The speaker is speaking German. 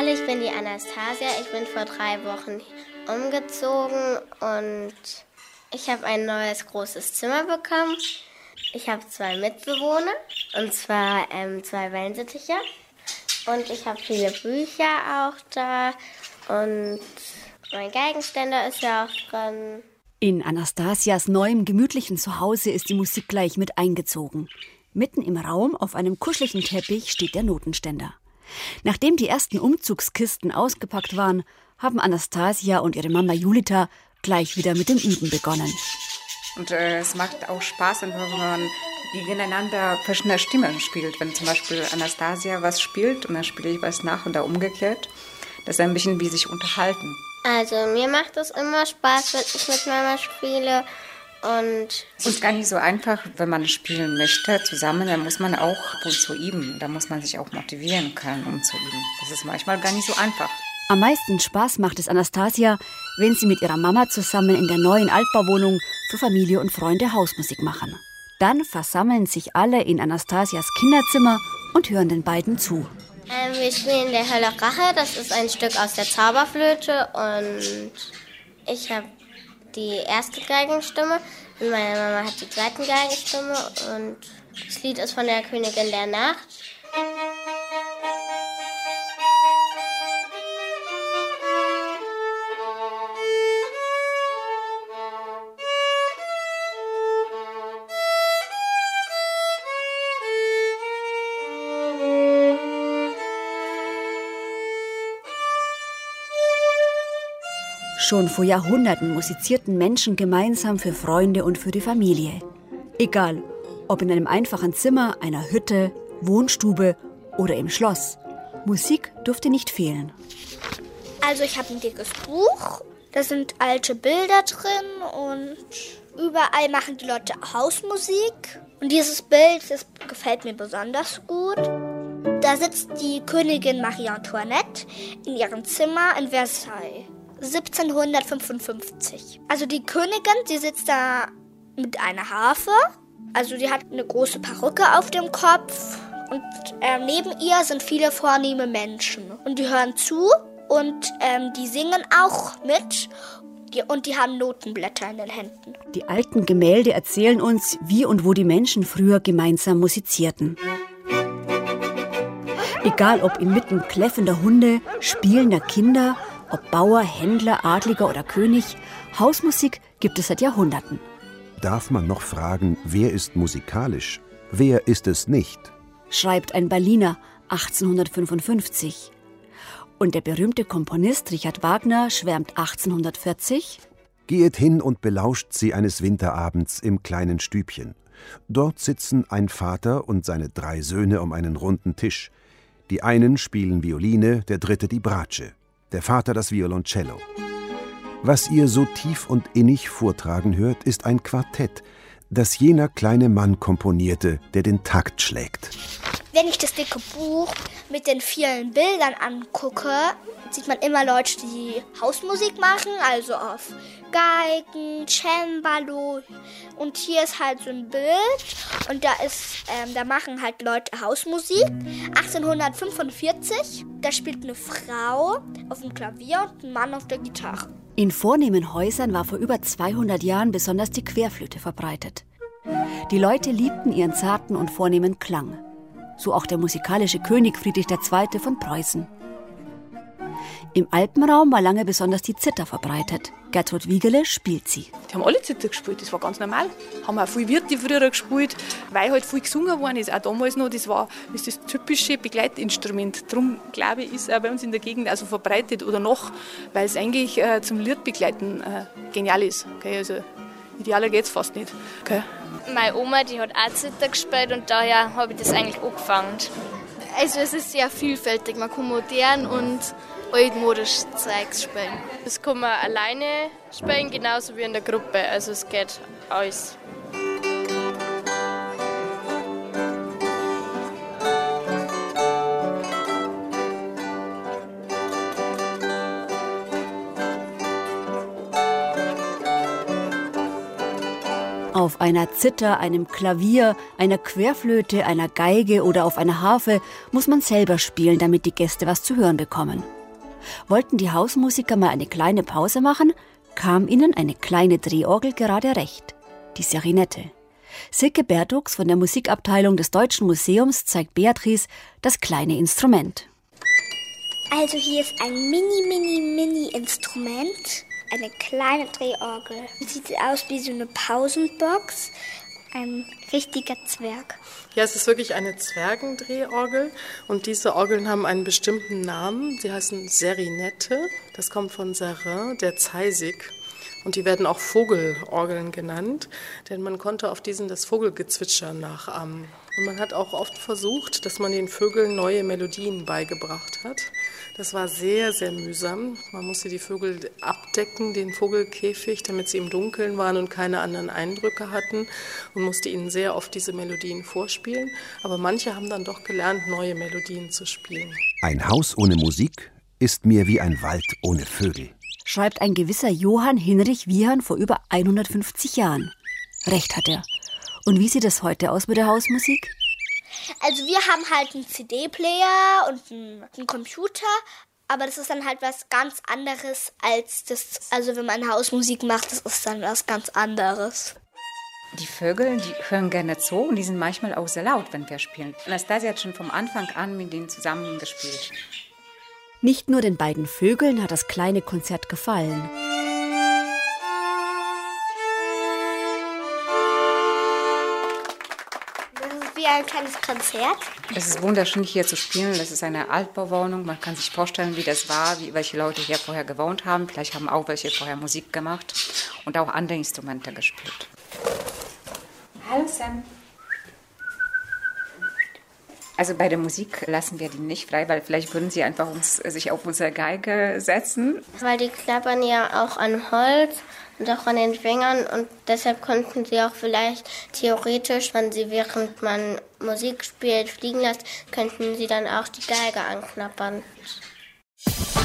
ich bin die Anastasia. Ich bin vor 3 Wochen umgezogen und ich habe ein neues großes Zimmer bekommen. Ich habe 2 Mitbewohner, und zwar 2 Wellensittiche. Und ich habe viele Bücher auch da und mein Geigenständer ist ja auch dran. In Anastasias neuem gemütlichen Zuhause ist die Musik gleich mit eingezogen. Mitten im Raum auf einem kuscheligen Teppich steht der Notenständer. Nachdem die ersten Umzugskisten ausgepackt waren, haben Anastasia und ihre Mama Julita gleich wieder mit dem Üben begonnen. Und es macht auch Spaß, wenn man gegeneinander verschiedene Stimmen spielt. Wenn zum Beispiel Anastasia was spielt und dann spiele ich was nach oder umgekehrt. Das ist ein bisschen wie sich unterhalten. Also mir macht es immer Spaß, wenn ich mit Mama spiele. Und es ist gar nicht so einfach, wenn man spielen möchte zusammen, dann muss man auch ab und zu üben. Da muss man sich auch motivieren können, um zu üben. Das ist manchmal gar nicht so einfach. Am meisten Spaß macht es Anastasia, wenn sie mit ihrer Mama zusammen in der neuen Altbauwohnung für Familie und Freunde Hausmusik machen. Dann versammeln sich alle in Anastasias Kinderzimmer und hören den beiden zu. Wir spielen der Hölle Rache, das ist ein Stück aus der Zauberflöte und ich habe die erste Geigenstimme und meine Mama hat die zweite Geigenstimme und das Lied ist von der Königin der Nacht. Schon vor Jahrhunderten musizierten Menschen gemeinsam für Freunde und für die Familie. Egal, ob in einem einfachen Zimmer, einer Hütte, Wohnstube oder im Schloss. Musik durfte nicht fehlen. Also ich habe ein dickes Buch, da sind alte Bilder drin und überall machen die Leute Hausmusik. Und dieses Bild, das gefällt mir besonders gut. Da sitzt die Königin Marie Antoinette in ihrem Zimmer in Versailles. 1755. Also die Königin, die sitzt da mit einer Harfe. Also die hat eine große Perücke auf dem Kopf. Und neben ihr sind viele vornehme Menschen. Und die hören zu und die singen auch mit. Und die haben Notenblätter in den Händen. Die alten Gemälde erzählen uns, wie und wo die Menschen früher gemeinsam musizierten. Egal ob inmitten kläffender Hunde, spielender Kinder, ob Bauer, Händler, Adliger oder König, Hausmusik gibt es seit Jahrhunderten. Darf man noch fragen, wer ist musikalisch? Wer ist es nicht? Schreibt ein Berliner 1855. Und der berühmte Komponist Richard Wagner schwärmt 1840. Gehet hin und belauscht sie eines Winterabends im kleinen Stübchen. Dort sitzen ein Vater und seine 3 Söhne um einen runden Tisch. Die einen spielen Violine, der dritte die Bratsche. Der Vater das Violoncello. Was ihr so tief und innig vortragen hört, ist ein Quartett, das jener kleine Mann komponierte, der den Takt schlägt. Wenn ich das dicke Buch mit den vielen Bildern angucke, sieht man immer Leute, die Hausmusik machen, also auf Geigen, Cembalo. Und hier ist halt so ein Bild und da machen halt Leute Hausmusik. 1845, da spielt eine Frau auf dem Klavier und ein Mann auf der Gitarre. In vornehmen Häusern war vor über 200 Jahren besonders die Querflöte verbreitet. Die Leute liebten ihren zarten und vornehmen Klang. So auch der musikalische König Friedrich II. Von Preußen. Im Alpenraum war lange besonders die Zither verbreitet. Gertrud Wiegele spielt sie. Die haben alle Zither gespielt, das war ganz normal. Haben auch viele Wirte früher gespielt, weil halt viel gesungen worden ist. Auch damals noch, das typische Begleitinstrument. Darum, glaube ich, ist es auch bei uns in der Gegend also verbreitet oder noch, weil es eigentlich zum Liedbegleiten genial ist. Okay? Also idealer geht es fast nicht. Okay? Meine Oma, die hat auch Zither gespielt und daher habe ich das eigentlich angefangen. Also es ist sehr vielfältig, man kann modern und altmodisch Zeugs spielen. Das kann man alleine spielen, genauso wie in der Gruppe, also es geht alles. Auf einer Zither, einem Klavier, einer Querflöte, einer Geige oder auf einer Harfe muss man selber spielen, damit die Gäste was zu hören bekommen. Wollten die Hausmusiker mal eine kleine Pause machen, kam ihnen eine kleine Drehorgel gerade recht, die Serinette. Silke Berdux von der Musikabteilung des Deutschen Museums zeigt Beatrice das kleine Instrument. Also hier ist ein Mini-Instrument, eine kleine Drehorgel. Sieht aus wie so eine Pausenbox, ein richtiger Zwerg. Ja, es ist wirklich eine Zwergendrehorgel und diese Orgeln haben einen bestimmten Namen. Sie heißen Serinette, das kommt von Serin, der Zeisig. Und die werden auch Vogelorgeln genannt, denn man konnte auf diesen das Vogelgezwitscher nachahmen. Und man hat auch oft versucht, dass man den Vögeln neue Melodien beigebracht hat. Das war sehr, sehr mühsam. Man musste die Vögel abdecken, den Vogelkäfig, damit sie im Dunkeln waren und keine anderen Eindrücke hatten und musste ihnen sehr oft diese Melodien vorspielen. Aber manche haben dann doch gelernt, neue Melodien zu spielen. Ein Haus ohne Musik ist mir wie ein Wald ohne Vögel, schreibt ein gewisser Johann Hinrich Wiehan vor über 150 Jahren. Recht hat er. Und wie sieht es heute aus mit der Hausmusik? Also wir haben halt einen CD-Player und einen Computer, aber das ist dann halt was ganz anderes als das, also wenn man Hausmusik macht, das ist dann was ganz anderes. Die Vögel, die hören gerne zu und die sind manchmal auch sehr laut, wenn wir spielen. Anastasia hat schon vom Anfang an mit denen zusammen gespielt. Nicht nur den beiden Vögeln hat das kleine Konzert gefallen. Das ist wie ein kleines Konzert. Es ist wunderschön, hier zu spielen. Das ist eine Altbauwohnung. Man kann sich vorstellen, wie das war, welche Leute hier vorher gewohnt haben. Vielleicht haben auch welche vorher Musik gemacht und auch andere Instrumente gespielt. Hallo Sam. Also bei der Musik lassen wir die nicht frei, weil vielleicht würden sie einfach sich auf unsere Geige setzen. Weil die klappern ja auch an Holz und auch an den Fingern und deshalb konnten sie auch vielleicht theoretisch, wenn sie während man Musik spielt, fliegen lässt, könnten sie dann auch die Geige anknabbern.